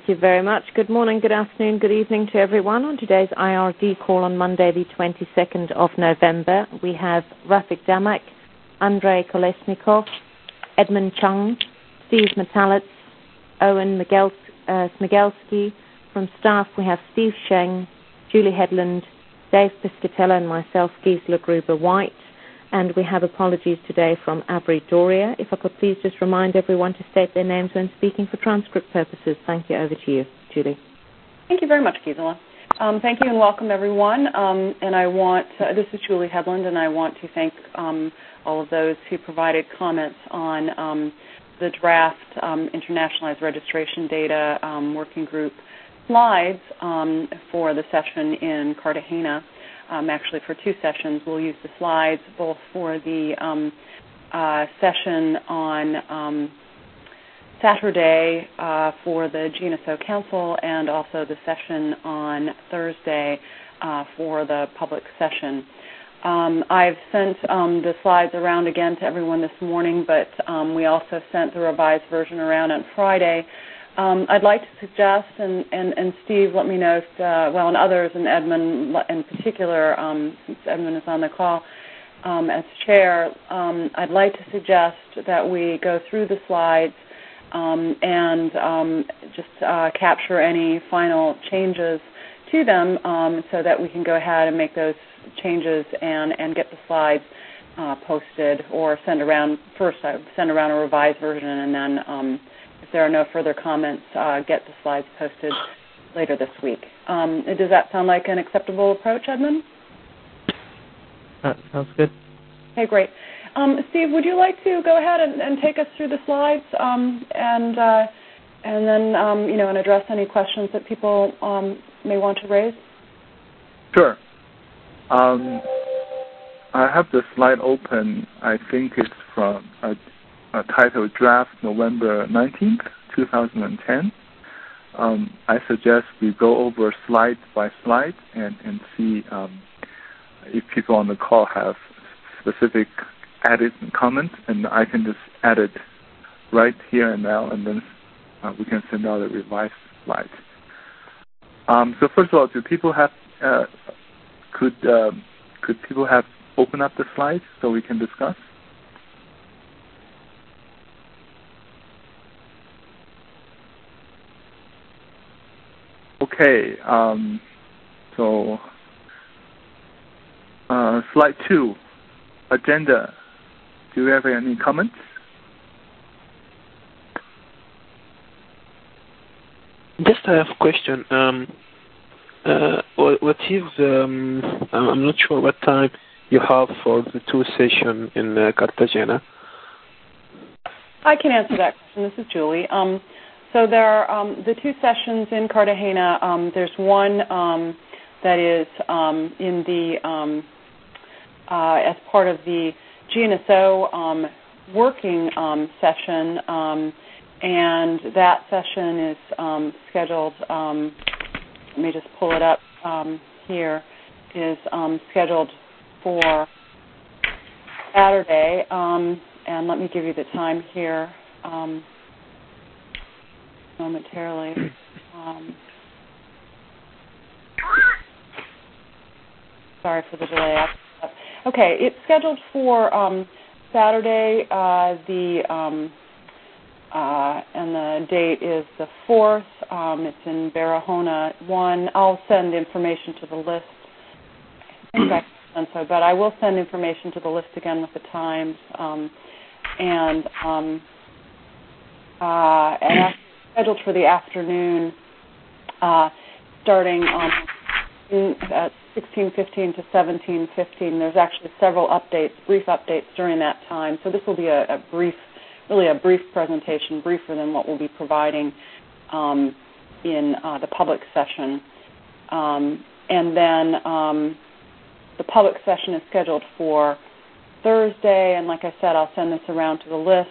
you very much. Good morning, good afternoon, good evening to everyone. On today's IRD call on Monday, the 22nd of November, we have Rafik Damak, Andrei Kolesnikov, Edmund Chung, Steve Metalitz, Owen Smigelski. From staff, we have Steve Sheng, Julie Headland, Dave Piscatella, and myself, Gisela Gruber-White. And we have apologies today from Avery Doria. If I could please just remind everyone to state their names when speaking for transcript purposes. Thank you. Over to you, Julie. Thank you very much, Gisela. Thank you and welcome, everyone. This is Julie Headland, and I want to thank all of those who provided comments on the draft internationalized registration data working group slides for the session in Cartagena. Actually, for two sessions, we'll use the slides both for the session on Saturday for the GNSO Council and also the session on Thursday for the public session. I've sent the slides around again to everyone this morning, but we also sent the revised version around on Friday. I'd like to suggest, and Steve, let me know if, and others, and Edmund in particular, since Edmund is on the call as chair, I'd like to suggest that we go through the slides and just capture any final changes to them so that we can go ahead and make those changes and get the slides posted or send around. First, I send around a revised version, and then if there are no further comments, get the slides posted later this week. Does that sound like an acceptable approach, Edmund? Sounds good. Okay, great. Steve, would you like to go ahead and take us through the slides and then and address any questions that people may want to raise? Sure. I have the slide open. I think it's from titled Draft November 19th, 2010. I suggest we go over slide by slide and see if people on the call have specific edits and comments, and I can just edit right here and now, and then we can send out a revised slide. So first of all, do people have could people have open up the slides so we can discuss? Okay, so slide 2, agenda. Do you have any comments? Just I have a question. What is, I'm not sure what time you have for the two sessions in Cartagena. I can answer that question. This is Julie. So there are the two sessions in Cartagena. There's one that is in the as part of the GNSO working session, and that session is scheduled. Let me just pull it up here. Is scheduled for Saturday, and let me give you the time here. Momentarily. Sorry for the delay. Okay, it's scheduled for Saturday. And the date is the 4th. It's in Barahona 1. I'll send information to the list. I think I've done so, but I will send information to the list again with the times. And actually scheduled for the afternoon, starting at 16:15 to 17:15. There's actually several updates, brief updates during that time. So this will be a brief presentation, briefer than what we'll be providing in the public session. And then the public session is scheduled for Thursday, and like I said, I'll send this around to the list.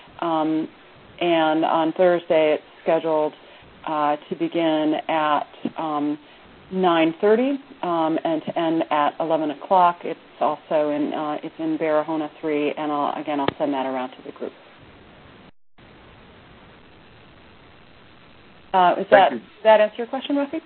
And on Thursday, it's scheduled to begin at 9:30 and to end at 11 o'clock. It's also in Barahona 3, and I'll send that around to the group. Does that answer your question, Rafiq?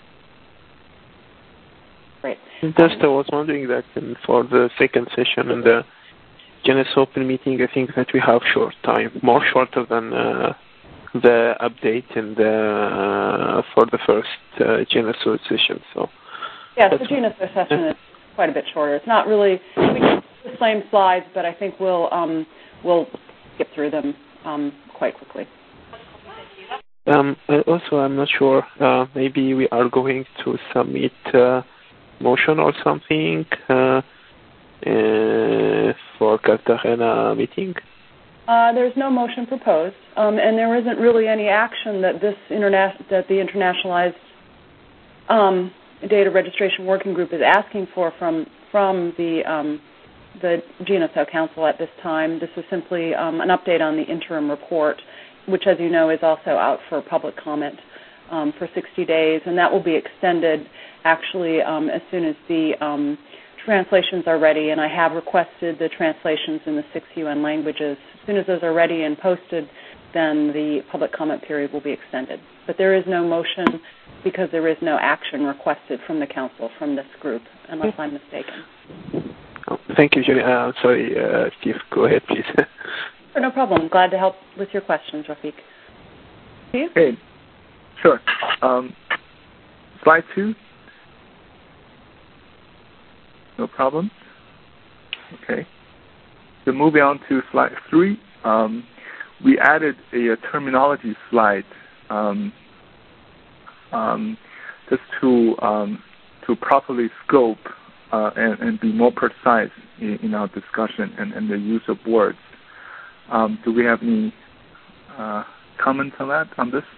Great. Just I was wondering that for the second session and the Genus Open meeting, I think that we have short time, more shorter than the update and for the first Genus session. So yes, the Genus session is quite a bit shorter. It's not really we can the same slides, but I think we'll skip through them quite quickly. Also, I'm not sure. Maybe we are going to submit motion or something for Cartagena meeting. There's no motion proposed, and there isn't really any action that the internationalized data registration working group is asking for from the GNSO Council at this time. This is simply an update on the interim report, which, as you know, is also out for public comment for 60 days, and that will be extended actually as soon as the translations are ready, and I have requested the translations in the 6 UN languages. As soon as those are ready and posted, then the public comment period will be extended. But there is no motion because there is no action requested from the Council, from this group, unless I'm mistaken. Oh, thank you, Julie. Sorry, Steve, go ahead, please. No problem. Glad to help with your questions, Rafiq. Steve? Okay, sure. Slide 2. No problem. Okay. So moving on to slide 3, we added a terminology slide just to properly scope and be more precise in our discussion and the use of words. Do we have any comments on this?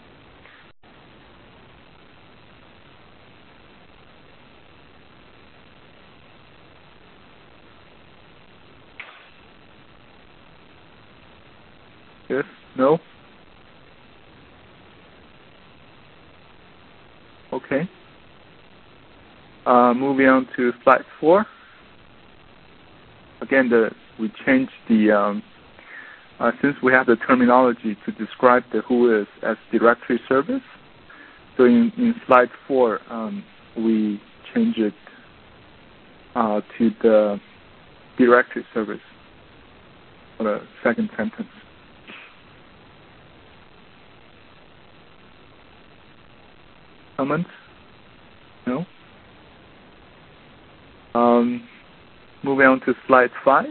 Yes? No? Okay. Moving on to slide 4. Again, we changed the since we have the terminology to describe the WHOIS as directory service. So in slide 4, we change it to the directory service for the second sentence. Comments? No? Moving on to slide 5.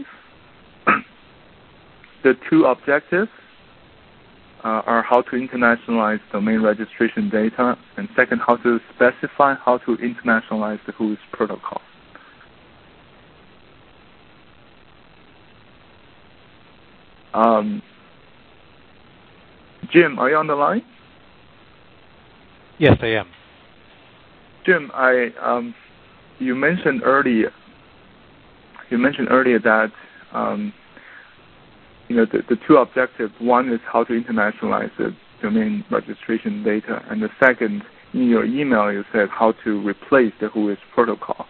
The two objectives are how to internationalize domain registration data, and second, how to specify how to internationalize the WHOIS protocol. Jim, are you on the line? Yes, I am. Jim, you mentioned earlier that the two objectives. One is how to internationalize the domain registration data, and the second, in your email, you said how to replace the WHOIS protocol.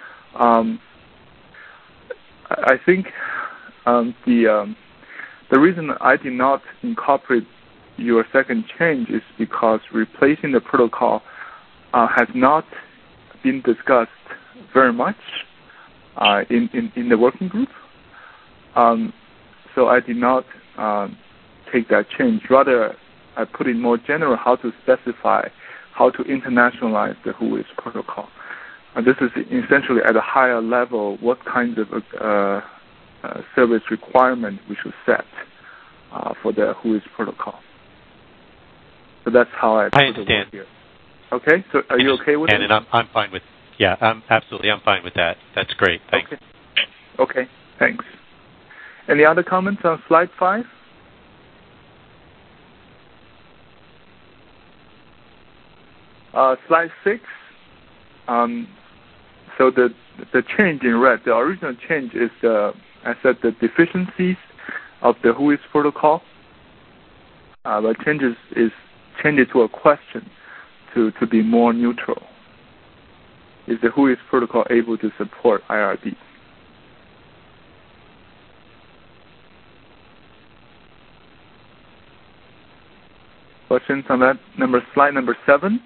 I think the reason I did not incorporate your second change is because replacing the protocol has not been discussed very much in the working group. So I did not take that change. Rather, I put in more general how to specify how to internationalize the WHOIS protocol. This is essentially at a higher level what kinds of service requirement we should set for the WHOIS protocol. So that's how I understand. Here. Okay, so are you okay with it? And I'm fine with. Yeah, I'm fine with that. That's great. Thanks. Okay, thanks. Any other comments on slide 5? Slide 6. So the change in red, the original change is I said the deficiencies of the WHOIS protocol. But change it to a question to be more neutral. Is the WHOIS protocol able to support IRB? Questions on that? Slide number 7.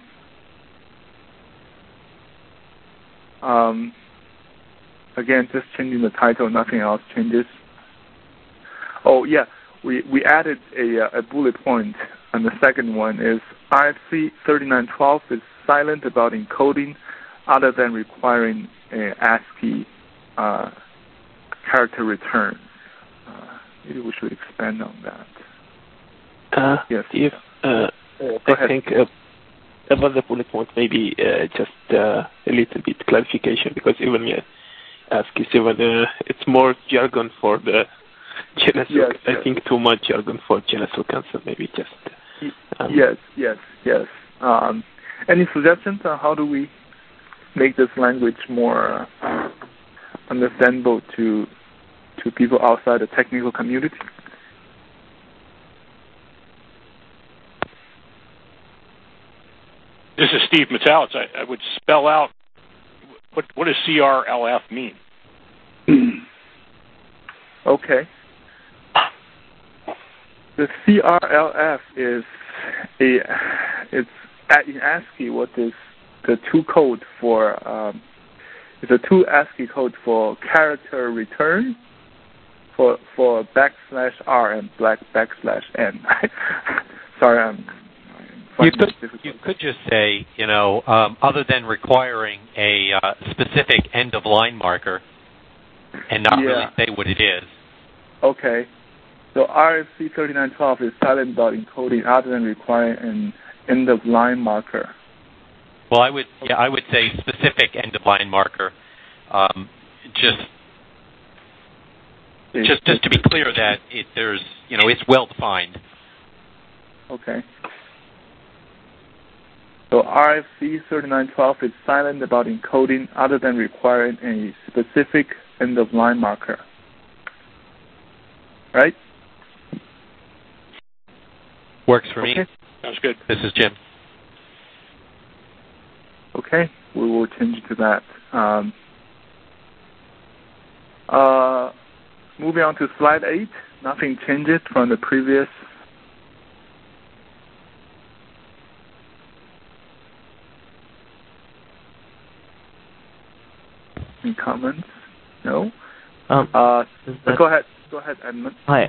Again, just changing the title, nothing else changes. Oh, yeah, we added a bullet point, and the second one is RFC 3912 is silent about encoding other than requiring an ASCII character return. Maybe we should expand on that. Yes. Steve, I think about the bullet point, maybe just a little bit clarification, because even ASCII 7, it's more jargon for the GNSO. Yes, I think too much jargon for GNSO cancer. Maybe just. Yes. Any suggestions on how do we make this language more understandable to people outside the technical community? This is Steve Metalitz. I would spell out what does CRLF mean? Okay. The CRLF is it's in ASCII. What is the two code for? It's a 2 ASCII code for character return for \R and \N. Sorry, you could just say, other than requiring a specific end-of-line marker and not really say what it is. Okay. So RFC 3912 is silent about encoding other than requiring an end-of-line marker. Well, I would say specific end-of-line marker. Just to be clear that it's well defined. Okay. So RFC 3912 is silent about encoding other than requiring a specific end-of-line marker. Right? Works for me. Sounds good. This is Jim. Okay, we will change to that. Moving on to slide 8. Nothing changes from the previous. Any comments? No? Go ahead, Edmund. Hi,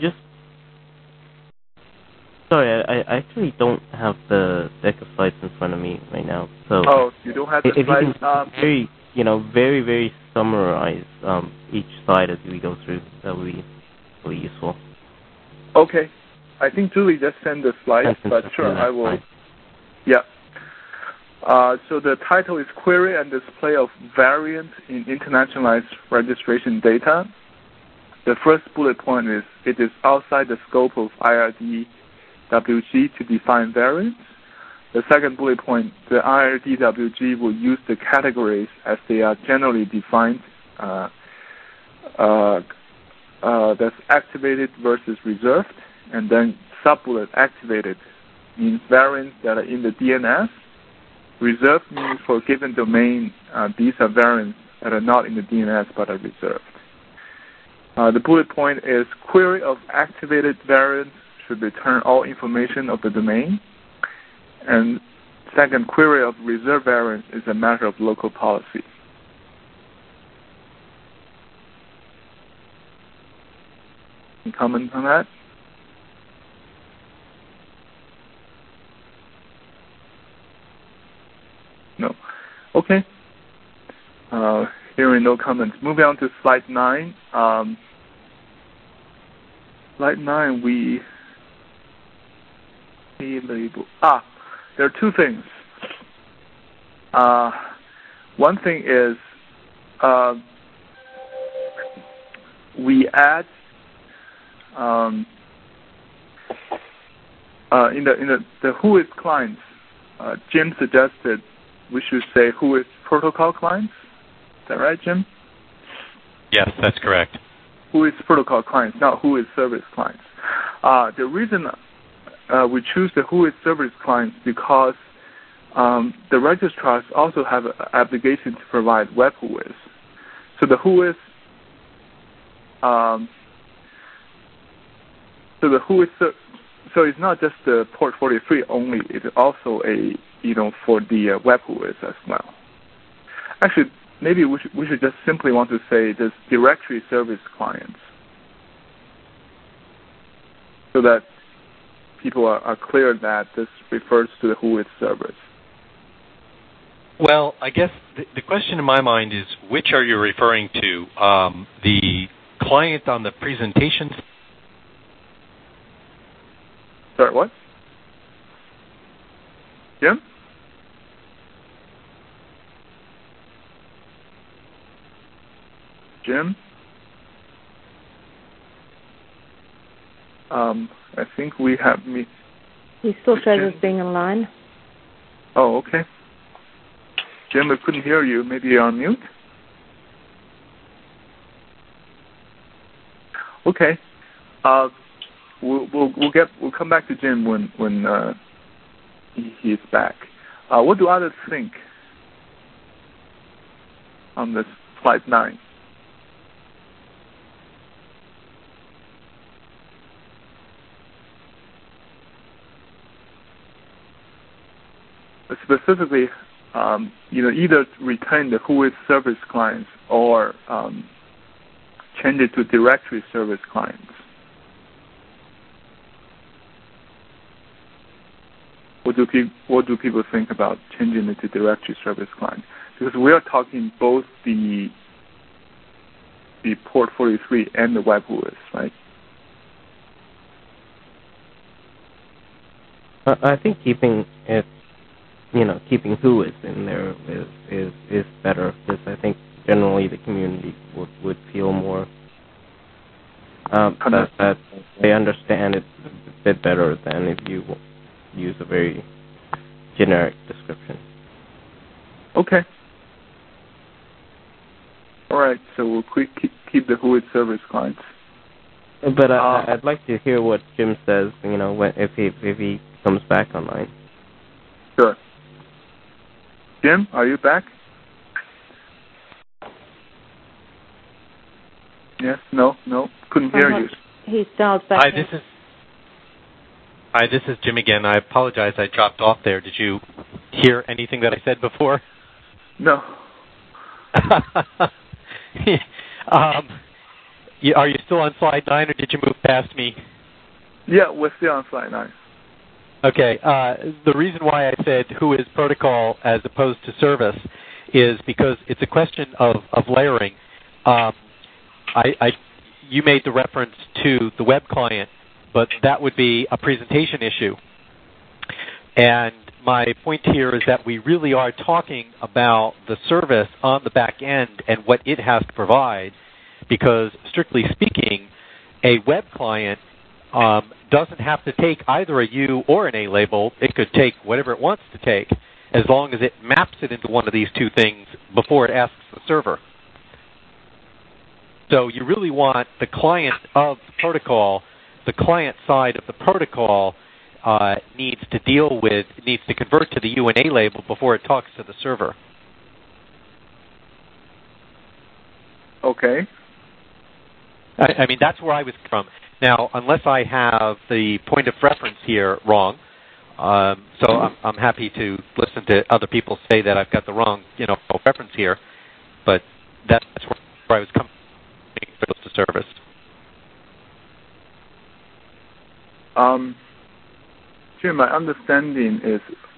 sorry, I actually don't have the deck of slides in front of me right now. So you don't have the slides? If you can very summarize each slide as we go through, that would be really useful. Okay. I think Julie just sent the slides, but sure, I will. Fine. Yeah. So the title is Query and Display of Variants in Internationalized Registration Data. The first bullet point is, it is outside the scope of IRDWG to define variants. The second bullet point, the IRDWG will use the categories as they are generally defined. That's activated versus reserved. And then sub-bullet, activated means variants that are in the DNS. Reserved means for a given domain, these are variants that are not in the DNS but are reserved. The bullet point is query of activated variants should return all information of the domain. And second, query of reserved variants is a matter of local policy. Any comments on that? No. Okay. Hearing no comments. Moving on to slide 9. Slide 9, we label. There are two things. One thing is we add in the WHOIS clients. Jim suggested we should say WHOIS protocol clients. Is that right, Jim? Yes, that's correct. WHOIS protocol clients, not WHOIS service clients. The reason we choose the WHOIS service clients because the registrars also have an obligation to provide web WHOIS. So the WHOIS, so it's not just the port 43 only. It's also a for the web OS as well. Actually, maybe we should just simply want to say this directory service clients, so that people are clear that this refers to the WHOIS service. Well, I guess the question in my mind is, which are you referring to? The client on the presentation? Sorry, what? Jim? Jim? I think we have me. He still shows as being online. Oh, okay. Jim, I couldn't hear you. Maybe you're on mute? Okay. We'll come back to Jim when he is back. What do others think on this slide 9? Specifically, either retain the WHOIS service clients or change it to directory service clients. What do people think about changing it to directory service client? Because we are talking both the port 43 and the web OS, right? I think keeping it, keeping WHOIS in there is better, because I think generally the community would feel more that they understand it a bit better than if you use a very generic description. Okay. All right, so we'll keep the WHOIS service clients. But I'd like to hear what Jim says, if he comes back online. Sure. Jim, are you back? Yes, no, couldn't hear you. He dialed back. Hi, this is Jim again. I apologize, I dropped off there. Did you hear anything that I said before? No. Are you still on slide 9, or did you move past me? Yeah, we're still on slide 9. Okay. The reason why I said WHOIS protocol as opposed to service is because it's a question of layering. You made the reference to the web client, but that would be a presentation issue. And my point here is that we really are talking about the service on the back end and what it has to provide, because strictly speaking, a web client doesn't have to take either a U or an A label. It could take whatever it wants to take, as long as it maps it into one of these two things before it asks the server. So you really want the client of the protocol, the client side of the protocol needs to convert to the U and A label before it talks to the server. Okay. I mean, that's where I was from. Now, unless I have the point of reference here wrong, so I'm happy to listen to other people say that I've got the wrong, reference here, but that's where I was coming to service. Jim, my understanding is,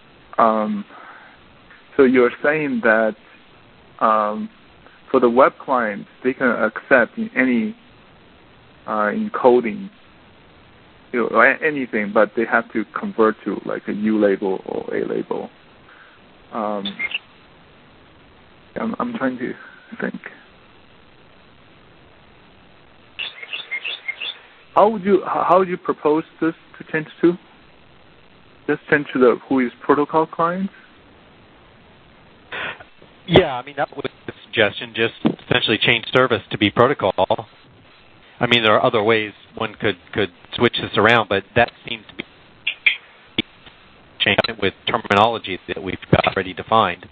so you're saying that for the web clients, they can accept in any encoding, anything, but they have to convert to like a U label or A label. I'm trying to think. How would you propose this to change to? Just change to the WHOIS protocol clients? Yeah, I mean, that was the suggestion, just essentially change service to be protocol. I mean, there are other ways one could switch this around, but that seems to be changing with terminology that we've got already defined.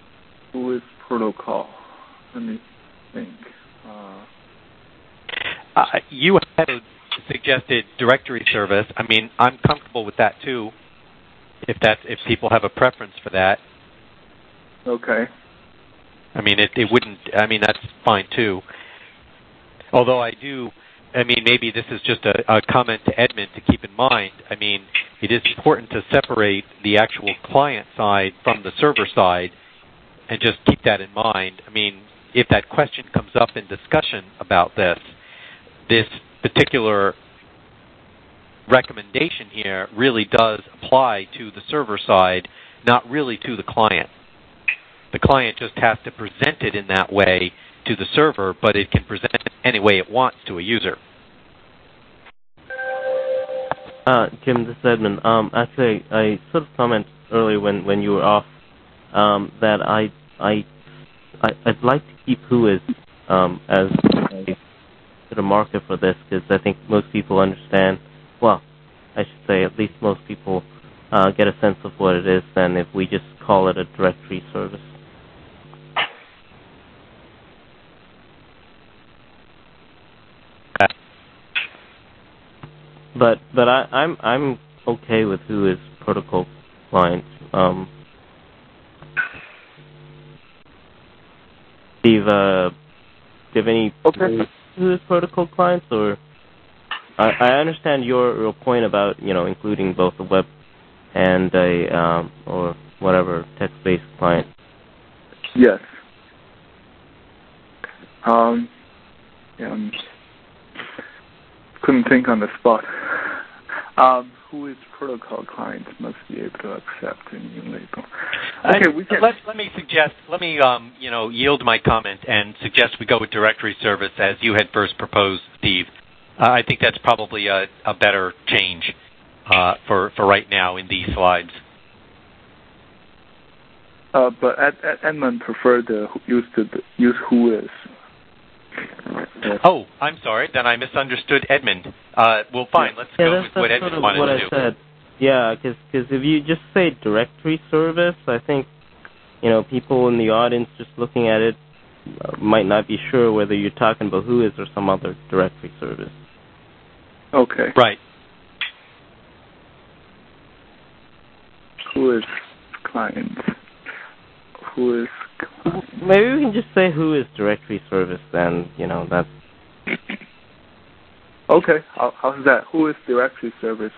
WHOIS protocol. Let me think. You had suggested directory service. I mean, I'm comfortable with that too, if people have a preference for that. Okay. I mean, it wouldn't. I mean, that's fine too. Although maybe this is just a comment to Edmund to keep in mind. I mean, it is important to separate the actual client side from the server side, and just keep that in mind. I mean, if that question comes up in discussion about this particular recommendation here really does apply to the server side, not really to the client. The client just has to present it in that way to the server, but it can present it any way it wants to a user. Jim, this is Edmund. Actually, I sort of commented earlier when you were off that I'd like to keep Whois as a sort of marker for this, because I think most people understand. Well, I should say at least most people get a sense of what it is than if we just call it a directory service. But I'm okay with Whois protocol client. Steve, do you have any Whois protocol clients, or I understand your point about including both a web and a or whatever text-based client. Yes. Couldn't think on the spot. Whois protocol clients must be able to accept a new label. Okay, Let me yield my comment and suggest we go with directory service as you had first proposed, Steve. I think that's probably a better change for right now in these slides. But Edmund preferred to use Whois. Oh, I'm sorry. Then I misunderstood Edmund. Well, fine. Let's go with what Edmund wanted to do. Said. Yeah, because if you just say directory service, I think people in the audience just looking at it might not be sure whether you're talking about Whois or some other directory service. Okay. Right. Whois client. Whois. Maybe we can just say Whois directory service. Then that's. Okay. How's that? Whois directory service?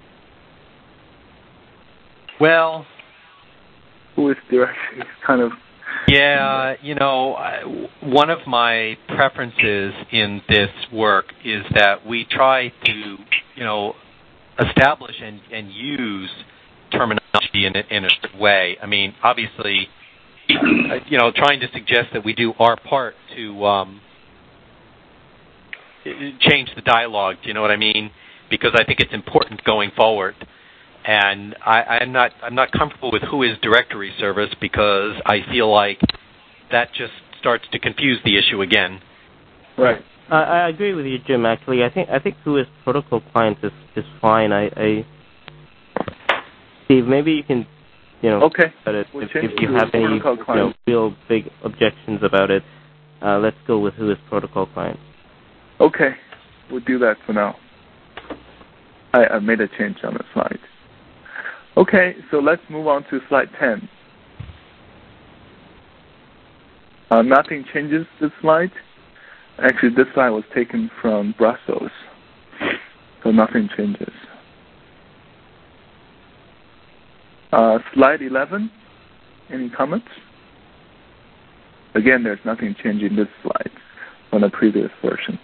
Well, who is directing kind of. Yeah, one of my preferences in this work is that we try to, establish and use terminology in a certain way. I mean, obviously, trying to suggest that we do our part to change the dialogue. Do you know what I mean? Because I think it's important going forward. And I'm not comfortable with Whois directory service because I feel like that just starts to confuse the issue again. Right. I agree with you, Jim. Actually, I think Whois protocol client is fine. Steve, maybe you can, okay. If you have any real big objections about it, let's go with Whois protocol client. Okay, we'll do that for now. I made a change on the slide. Okay, so let's move on to slide 10. Nothing changes this slide. Actually, this slide was taken from Brussels, so nothing changes. Slide 11, any comments? Again, there's nothing changing this slide from the previous version.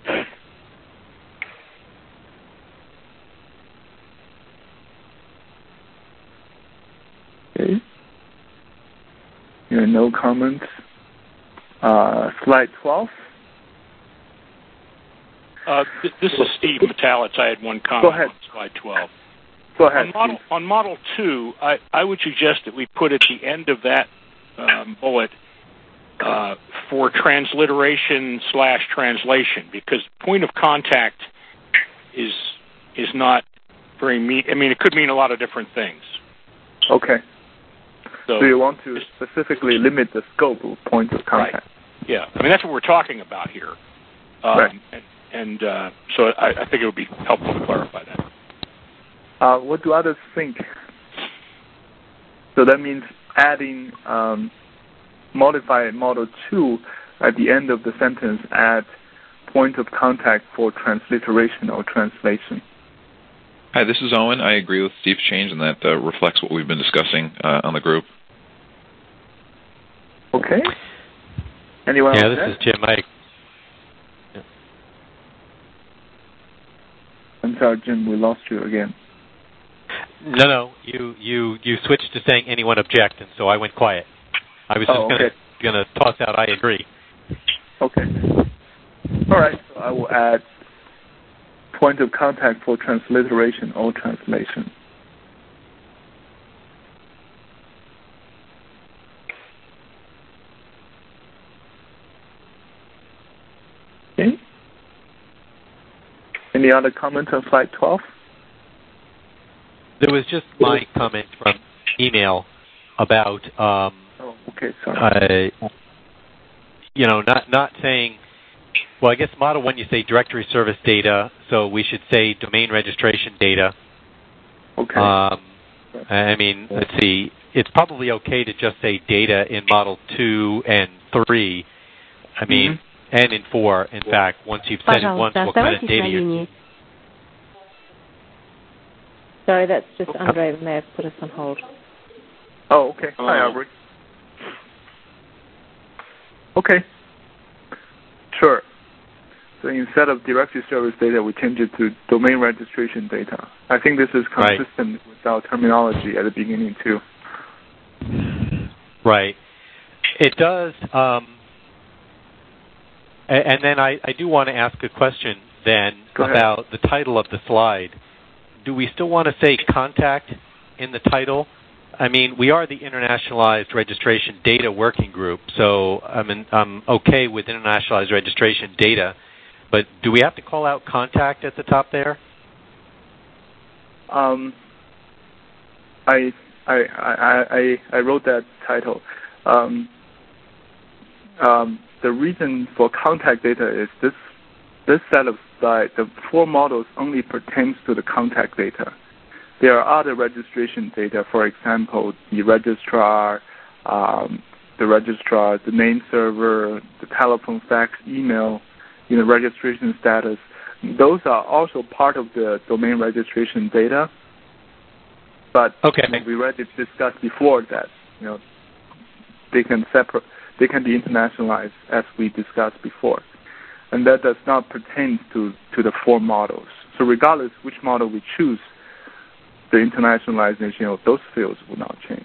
Okay. There are no comments. Slide 12. This is Steve Metalitz. I had one comment. Go ahead. On slide 12. Go ahead. On Model 2, I would suggest that we put at the end of that bullet for transliteration/translation, because point of contact is not very it could mean a lot of different things. Okay. So you want to specifically limit the scope of point of contact. Right. Yeah. That's what we're talking about here. Right. so I think it would be helpful to clarify that. What do others think? So that means adding modify model 2 at the end of the sentence, add point of contact for transliteration or translation. Hi, this is Owen. I agree with Steve's change, and that reflects what we've been discussing on the group. Okay. Anyone else? Yeah, this is Jim. I'm sorry, Jim, we lost you again. No, you switched to saying anyone object, and so I went quiet. I was just going to toss out I agree. Okay. All right, so I will add point of contact for transliteration or translation. Okay. Any other comments on slide 12? There was just my comment from email about, sorry. Not saying, well, I guess model 1 you say directory service data, so we should say domain registration data. Okay. I mean, let's see, it's probably okay to just say data in model 2 and 3. I mean, and in 4, in fact, once you've said it once, what kind of data you're... Sorry, that's just Andre may have put us on hold. Oh, okay. Hi, Aubrey. Okay. Sure. So instead of directory service data, we change it to domain registration data. I think this is consistent with our terminology at the beginning, too. Right. It does. And then I do want to ask a question then about the title of the slide. Do we still want to say contact in the title? I mean, we are the Internationalized Registration Data Working Group, so I'm okay with Internationalized Registration Data, but do we have to call out contact at the top there? I wrote that title. The reason for contact data is this set of slides, the 4 models only pertains to the contact data. There are other registration data, for example, the registrar, the name server, the telephone, fax, email, registration status. Those are also part of the domain registration data. But we already discussed before that, they can be internationalized as we discussed before. And that does not pertain to the 4 models. So regardless which model we choose, the internationalization of those fields will not change.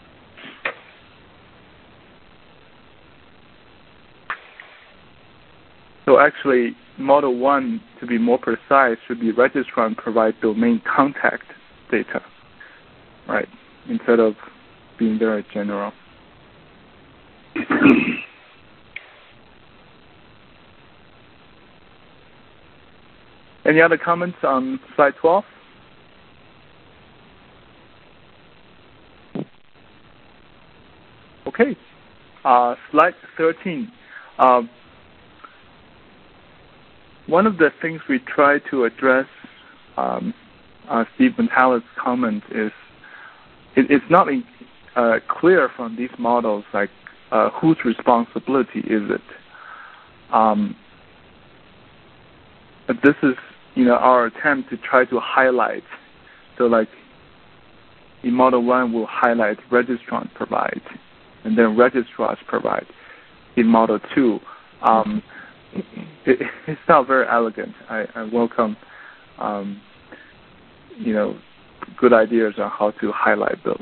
So actually, model 1, to be more precise, should be registrar and provide domain contact data, right, instead of being very general. Any other comments on slide 12? Okay. Slide 13. One of the things we try to address, Steve Mentalis' comment, is it's not clear from these models, like whose responsibility is it. But this is, our attempt to try to highlight. So, like, in Model 1, we'll highlight registrant provide, and then registrars provide. In Model 2, it's not very elegant. I welcome, good ideas on how to highlight those.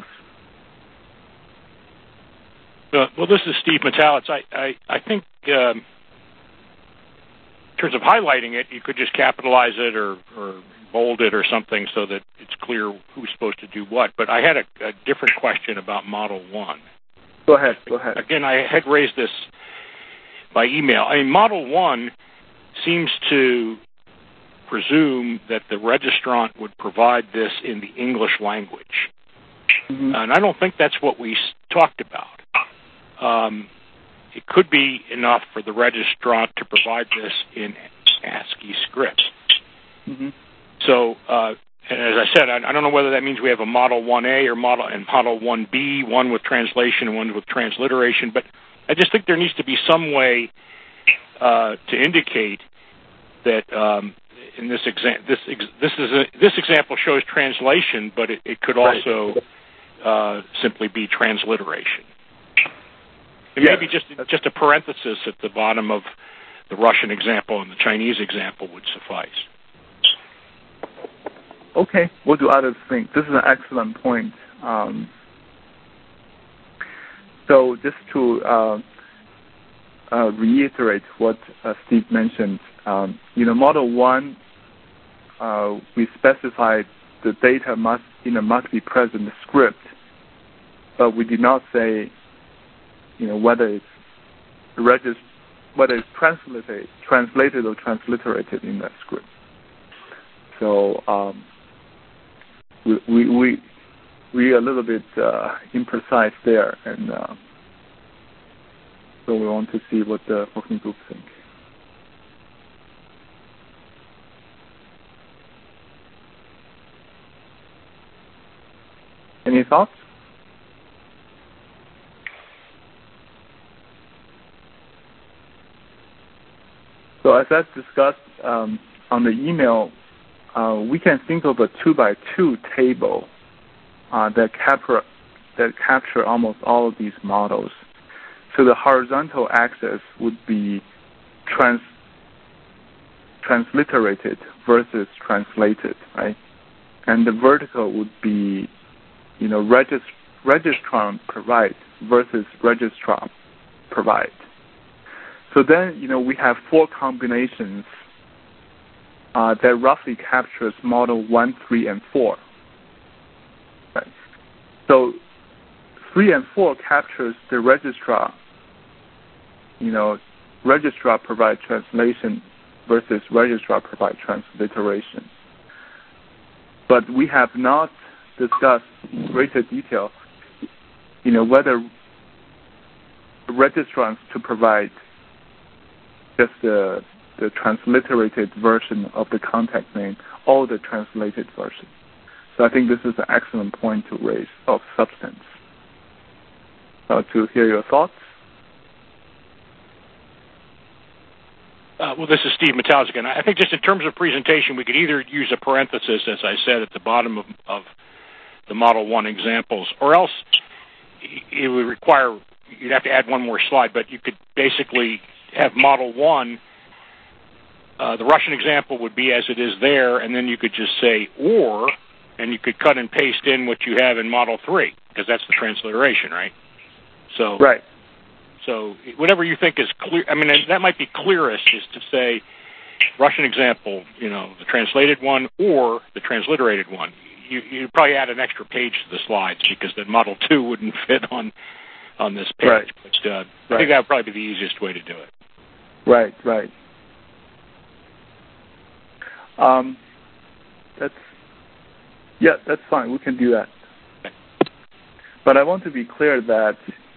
Well, this is Steve Mentalis. I think in terms of highlighting it, you could just capitalize it or bold it or something so that it's clear who's supposed to do what. But I had a different question about Model 1. Go ahead. Again, I had raised this by email. I mean, Model 1 seems to presume that the registrant would provide this in the English language. Mm-hmm. And I don't think that's what we talked about. It could be enough for the registrant to provide this in ASCII script. Mm-hmm. So, and as I said, I don't know whether that means we have a Model 1A or Model 1B, one with translation and one with transliteration, but I just think there needs to be some way to indicate that in this example shows translation, but it could also simply be transliteration. It may be just a parenthesis at the bottom of the Russian example and the Chinese example would suffice. Okay, we'll do other things. This is an excellent point. So just to reiterate what Steve mentioned, Model 1, we specified the data must be present in the script, but we did not say, whether it's translated or transliterated in that script. So we are a little bit imprecise there, and so we want to see what the working group think. Any thoughts? So as I discussed on the email, we can think of a 2x2 table that capture almost all of these models. So the horizontal axis would be transliterated versus translated, right? And the vertical would be, registrar provide versus registrar provide. So then, we have 4 combinations that roughly captures model 1, 3, and 4. Right. So 3 and 4 captures the registrar, registrar provide translation versus registrar provide transliteration. But we have not discussed in greater detail, whether registrants to provide just the transliterated version of the contact name or the translated version. So I think this is an excellent point to raise of substance. To hear your thoughts. Well, this is Steve Metals again. I think just in terms of presentation, we could either use a parenthesis, as I said, at the bottom of the Model 1 examples, or else it would require, you'd have to add one more slide, but you could basically have Model 1, the Russian example would be as it is there, and then you could just say or, and you could cut and paste in what you have in Model 3, because that's the transliteration, right? So, right. So whatever you think is clear, that might be clearest, is to say Russian example, the translated one or the transliterated one. You'd probably add an extra page to the slides, because then Model 2 wouldn't fit on this page. Right. But I think that would probably be the easiest way to do it. Right. That's fine. We can do that. Okay. But I want to be clear that,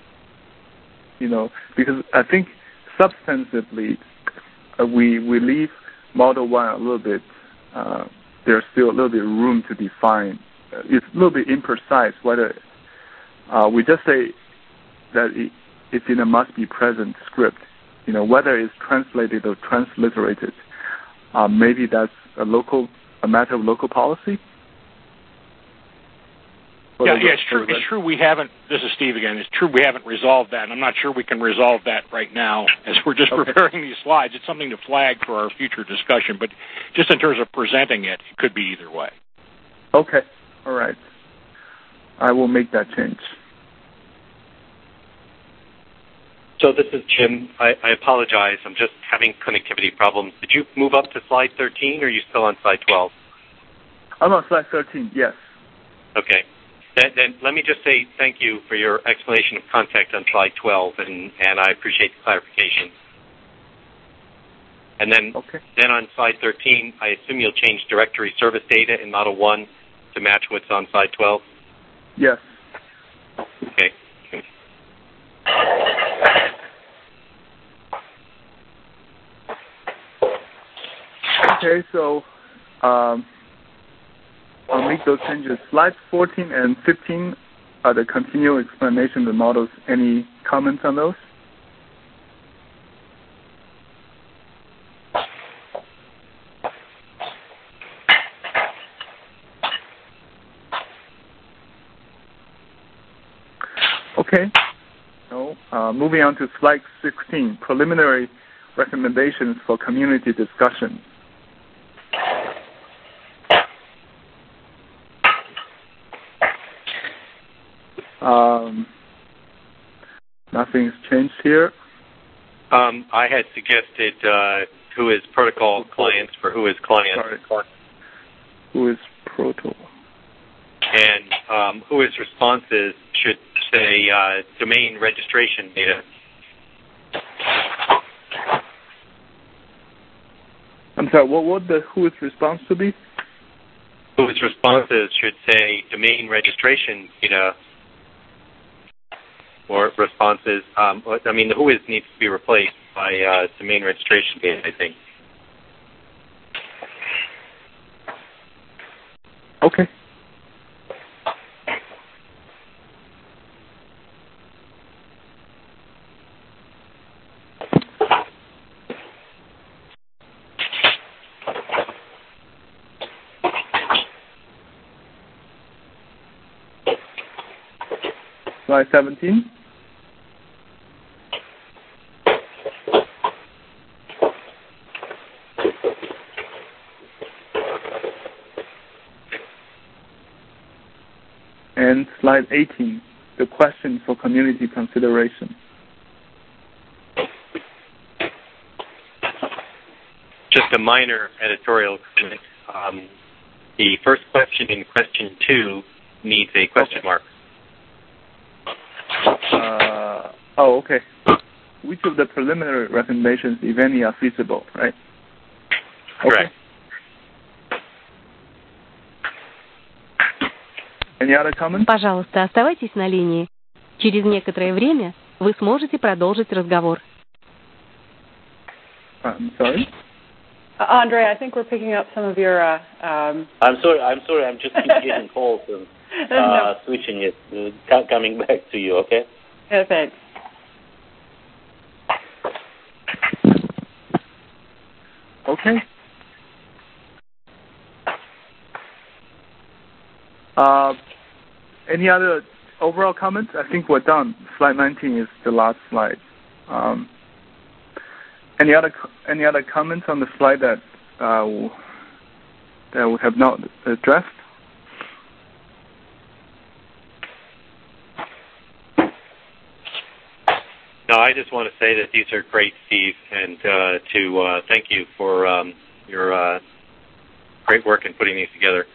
because I think substantively we leave Model 1 a little bit, there's still a little bit of room to define. It's a little bit imprecise whether we just say that it's in a must-be-present script, whether it's translated or transliterated. Maybe that's a matter of local policy. Yeah, it's true. It's true we haven't. This is Steve again. It's true we haven't resolved that. I'm not sure we can resolve that right now as we're just preparing these slides. It's something to flag for our future discussion, but just in terms of presenting it, it could be either way. Okay. All right. I will make that change. So this is Jim. I apologize. I'm just having connectivity problems. Did you move up to slide 13, or are you still on slide 12? I'm on slide 13, yes. Okay. Then let me just say thank you for your explanation of context on slide 12, and I appreciate the clarification. And then, then on slide 13, I assume you'll change directory service data in Model 1 to match what's on slide 12? Yes. Okay. Okay, so I'll make those changes. Slides 14 and 15 are the continual explanation of the models. Any comments on those? Okay. So, moving on to slide 16, preliminary recommendations for community discussion. Nothing's changed here. I had suggested who is protocol clients for who is client. Sorry. Who is proto? And who is responses should say domain registration data. I'm sorry, what would the who is response to be? Who is responses should say domain registration data or responses. I mean, the who is needs to be replaced by domain registration data, I think. Okay. Slide 17. And slide 18, the question for community consideration. Just a minor editorial comment. The first question in question 2 needs a question mark. Okay. Which of the preliminary recommendations, if any, are feasible, right? Correct. Okay. Any other comments? Пожалуйста, оставайтесь на линии. Через некоторое время вы сможете продолжить разговор. I'm sorry? Andre, I think we're picking up some of your... I'm sorry. I'm just getting calls and switching it, coming back to you, okay? Yeah, thanks. Okay. Any other overall comments? I think we're done. Slide 19 is the last slide. Any other comments on the slide that we have not addressed? No, I just want to say that these are great, Steve, and to thank you for your great work in putting these together.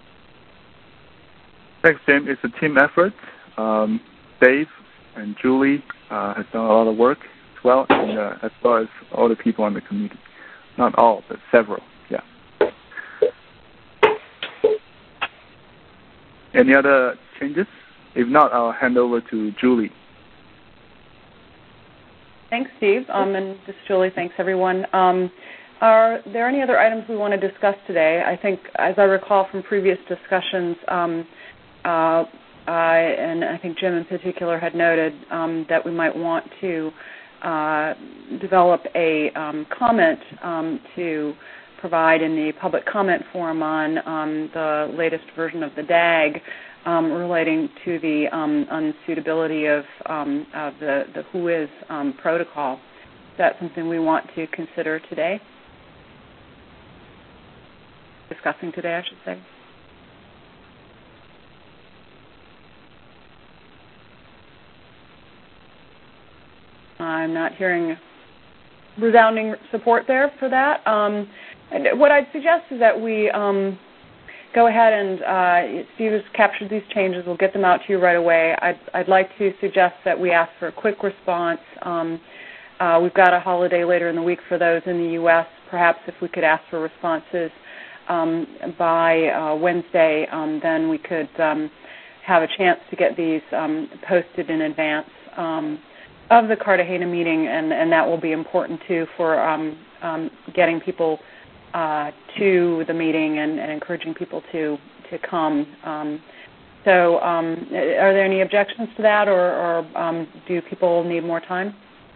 Thanks, James. It's a team effort. Dave and Julie have done a lot of work as well, and as well as all the people in the community. Not all, but several. Yeah. Any other changes? If not, I'll hand over to Julie. Thanks, Steve. And this is Julie. Thanks, everyone. Are there any other items we want to discuss today? I think, as I recall from previous discussions, and I think Jim in particular had noted that we might want to develop a comment to provide in the public comment forum on the latest version of the DAG relating to the unsuitability of the WHOIS protocol. Is that something we want to consider today? Discussing today, I should say. I'm not hearing resounding support there for that. What I'd suggest is that we go ahead and Steve has captured these changes. We'll get them out to you right away. I'd like to suggest that we ask for a quick response. We've got a holiday later in the week for those in the U.S. Perhaps if we could ask for responses by Wednesday, then we could have a chance to get these posted in advance of the Cartagena meeting, and that will be important too for getting people to the meeting and encouraging people to come. So are there any objections to that, or do people need more time?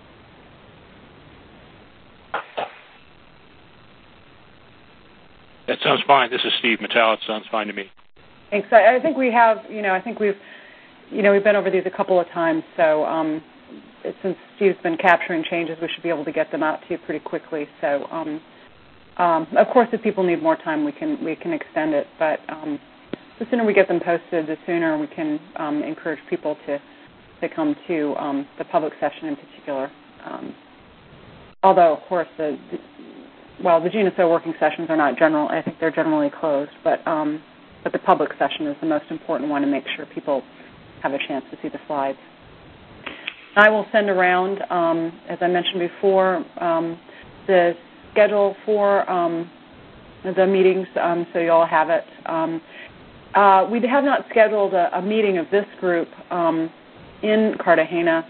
That sounds fine. This is Steve Mattel. It sounds fine to me. Thanks. I think we have, I think we've been over these a couple of times, so since Steve's been capturing changes, we should be able to get them out to you pretty quickly. So, of course, if people need more time, we can extend it, but the sooner we get them posted, the sooner we can encourage people to come to the public session in particular. Although, of course, the GNSO working sessions are not general. I think they're generally closed, but the public session is the most important one to make sure people have a chance to see the slides. I will send around, as I mentioned before, the schedule for the meetings, so you all have it. We have not scheduled a meeting of this group in Cartagena,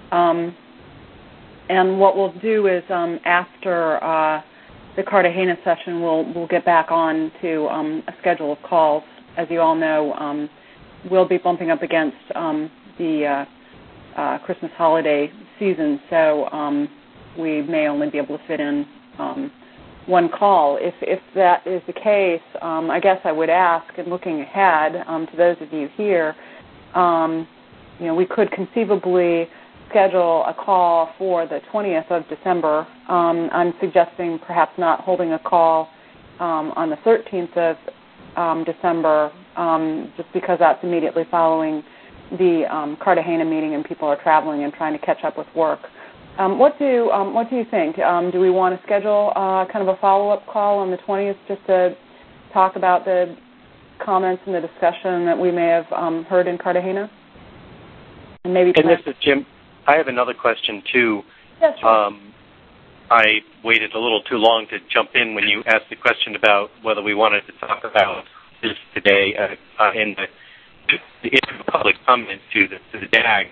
and what we'll do is after the Cartagena session, we'll get back on to a schedule of calls. As you all know, we'll be bumping up against the Christmas holiday season, so we may only be able to fit in one call. If that is the case, I guess I would ask, and looking ahead to those of you here, we could conceivably schedule a call for the 20th of December. I'm suggesting perhaps not holding a call on the 13th of December, just because that's immediately following the Cartagena meeting and people are traveling and trying to catch up with work. What do you think? Do we want to schedule kind of a follow-up call on the 20th just to talk about the comments and the discussion that we may have heard in Cartagena? And maybe. And this is Jim. I have another question too. Yes, sure. I waited a little too long to jump in when you asked the question about whether we wanted to talk about this today in the public comment to the DAG.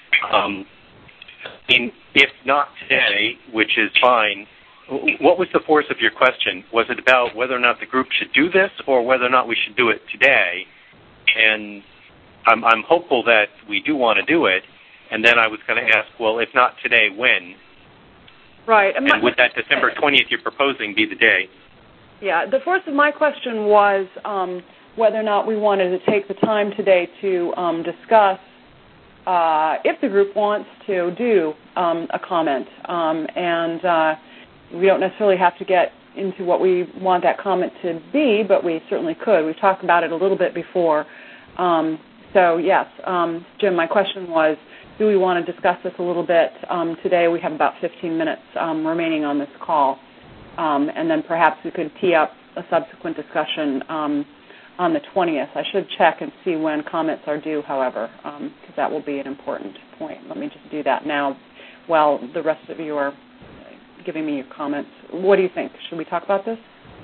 If not today, which is fine, what was the force of your question? Was it about whether or not the group should do this or whether or not we should do it today? And I'm hopeful that we do want to do it. And then I was going to ask, well, if not today, when? Right. And would that December 20th you're proposing be the day? Yeah, the force of my question was whether or not we wanted to take the time today to discuss if the group wants to do a comment. And we don't necessarily have to get into what we want that comment to be, but we certainly could. We've talked about it a little bit before. So, yes, Jim, my question was, do we want to discuss this a little bit today? We have about 15 minutes remaining on this call. And then perhaps we could tee up a subsequent discussion on the 20th. I should check and see when comments are due, however, because that will be an important point. Let me just do that now while the rest of you are giving me your comments. What do you think? Should we talk about this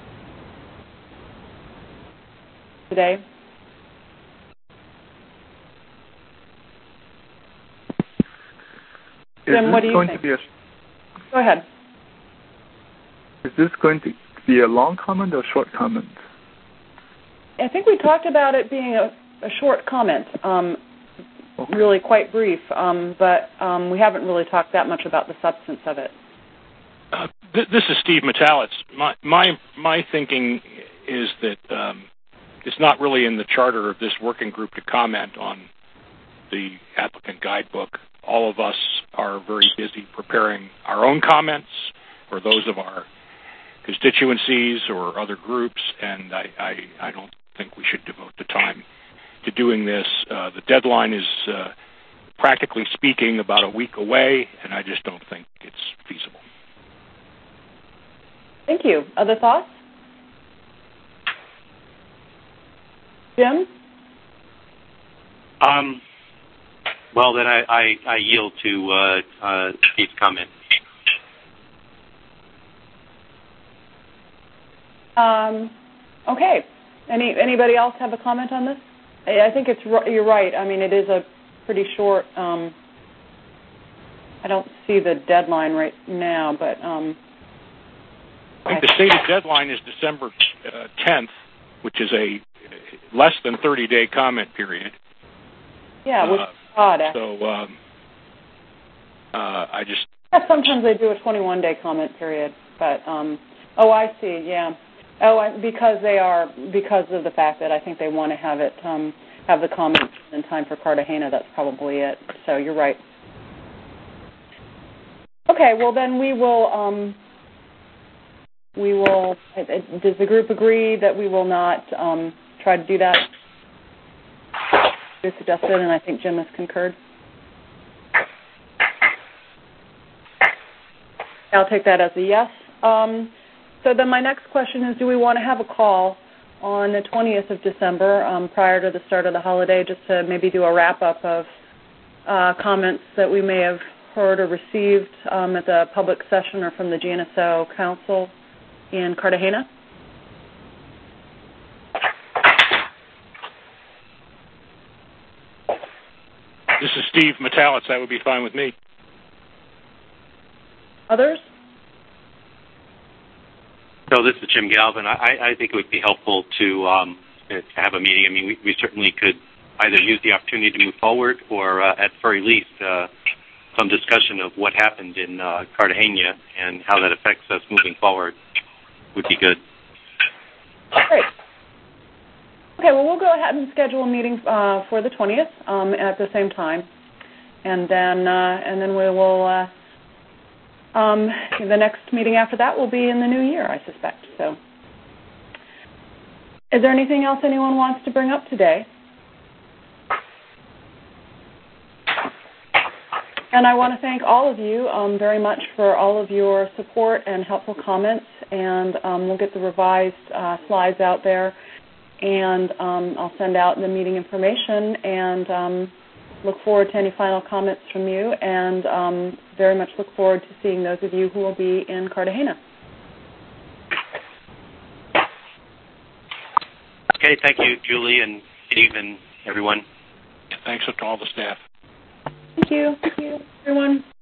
today? Jim, what do you think? Go ahead. Is this going to be a long comment or a short comment? I think we talked about it being a short comment, really quite brief, but we haven't really talked that much about the substance of it. This is Steve Mattel. My thinking is that it's not really in the charter of this working group to comment on the applicant guidebook. All of us are very busy preparing our own comments or those of our constituencies or other groups, and I don't think we should devote the time to doing this. The deadline is, practically speaking, about a week away, and I just don't think it's feasible. Thank you. Other thoughts? Jim? Well, then I yield to Steve's comment. Okay. Anybody else have a comment on this? I think you're right. I mean, it is a pretty short. I don't see the deadline right now, but I think the stated deadline is December 10th, which is a less than 30-day comment period. Yeah, which is odd. So I just... Yeah, sometimes they do a 21-day comment period, but, oh, I see, yeah. Oh, because of the fact that I think they want to have it, have the comments in time for Cartagena, that's probably it. So you're right. Okay, well then we will, does the group agree that we will not try to do that? You suggested, and I think Jim has concurred. I'll take that as a yes. So then my next question is, do we want to have a call on the 20th of December prior to the start of the holiday just to maybe do a wrap-up of comments that we may have heard or received at the public session or from the GNSO Council in Cartagena? This is Steve Metalitz. That would be fine with me. Others? So this is Jim Galvin. I think it would be helpful to have a meeting. I mean, we certainly could either use the opportunity to move forward or, at very least, some discussion of what happened in Cartagena and how that affects us moving forward would be good. Great. Okay, well, we'll go ahead and schedule a meeting for the 20th at the same time, and then we will. The next meeting after that will be in the new year, I suspect. So, is there anything else anyone wants to bring up today? And I want to thank all of you very much for all of your support and helpful comments. And we'll get the revised slides out there, and I'll send out the meeting information and look forward to any final comments from you, and very much look forward to seeing those of you who will be in Cartagena. Okay, thank you, Julie and Steve and everyone. Thanks to all the staff. Thank you. Thank you, everyone.